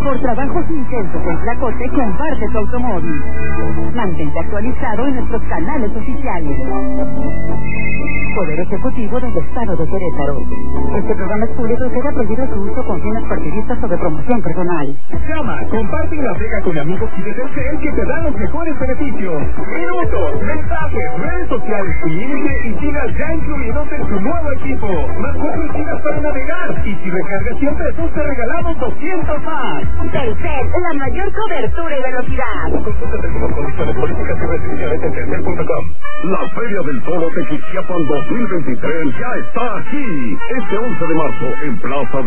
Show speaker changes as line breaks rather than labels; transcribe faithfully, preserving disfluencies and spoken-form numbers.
Por trabajos intensos en Tlacote, comparte tu automóvil. Mantente actualizado en nuestros canales oficiales. Poder Ejecutivo del Estado de Querétaro. Este programa es público y queda prohibido su uso con fines partidistas o de promoción personal.
Llama, comparte y navega con amigos y de Telcel que te dan los mejores beneficios. Minutos, mensajes, redes sociales y límite y gigas ya incluidos en tu nuevo equipo. Más cuatro gigas para navegar. Y si recargas cien pesos te regalamos doscientos más.
Telcel, la mayor cobertura y velocidad.
Consulta términos, condiciones, políticas y restricciones en telcel punto com.
La Feria del Toro Tequisquiapan dos mil veintitrés ya está aquí. Este once de marzo en Plaza